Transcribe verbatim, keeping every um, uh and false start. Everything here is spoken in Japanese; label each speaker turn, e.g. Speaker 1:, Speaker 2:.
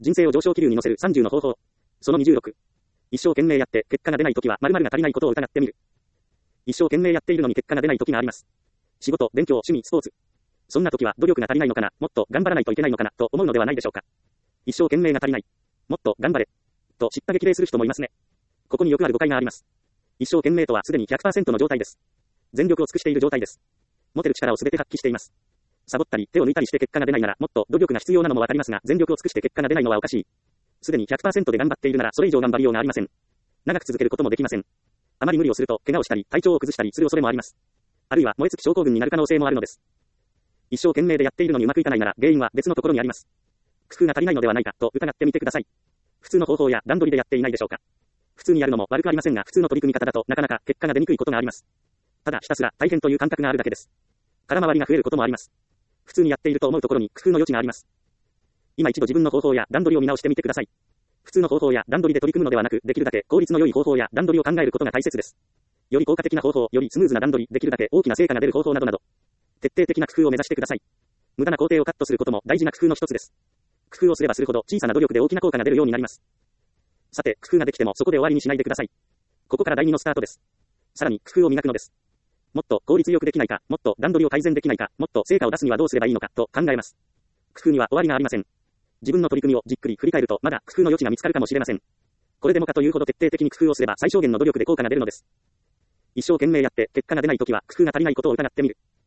Speaker 1: 人生を上昇気流に乗せるさんじゅうの方法。そのにじゅうろく。一生懸命やって結果が出ないときは〇〇が足りないことを疑ってみる。一生懸命やっているのに結果が出ないときがあります。仕事、勉強、趣味、スポーツ。そんなときは努力が足りないのかな、もっと頑張らないといけないのかな、と思うのではないでしょうか。一生懸命が足りない。もっと頑張れ。と叱咤激励する人もいますね。ここによくある誤解があります。一生懸命とはすでに ひゃくパーセント の状態です。全力を尽くしている状態です。持てる力をすべて発揮しています。サボったり手を抜いたりして結果が出ないならもっと努力が必要なのもわかりますが、全力を尽くして結果が出ないのはおかしい。すでに ひゃくパーセント で頑張っているならそれ以上頑張りようがありません。長く続けることもできません。あまり無理をすると怪我をしたり体調を崩したりする恐れもあります。あるいは燃え尽き症候群になる可能性もあるのです。一生懸命でやっているのにうまくいかないなら原因は別のところにあります。工夫が足りないのではないかと疑ってみてください。普通の方法や段取りでやっていないでしょうか。普通にやるのも悪くありませんが、普通の取り組み方だとなかなか結果が出にくいことがあります。ただひたすら大変という感覚があるだけです。空回りが増えることもあります。普通にやっていると思うところに工夫の余地があります。今一度自分の方法や段取りを見直してみてください。普通の方法や段取りで取り組むのではなく、できるだけ効率の良い方法や段取りを考えることが大切です。より効果的な方法、よりスムーズな段取り、できるだけ大きな成果が出る方法などなど、徹底的な工夫を目指してください。無駄な工程をカットすることも大事な工夫の一つです。工夫をすればするほど小さな努力で大きな効果が出るようになります。さて、工夫ができてもそこで終わりにしないでください。ここから第二のスタートです。さらに工夫を磨くのです。もっと効率よくできないか、もっと段取りを改善できないか、もっと成果を出すにはどうすればいいのかと考えます。工夫には終わりがありません。自分の取り組みをじっくり振り返るとまだ工夫の余地が見つかるかもしれません。これでもかというほど徹底的に工夫をすれば最小限の努力で効果が出るのです。一生懸命やって結果が出ないときは工夫が足りないことを疑ってみる。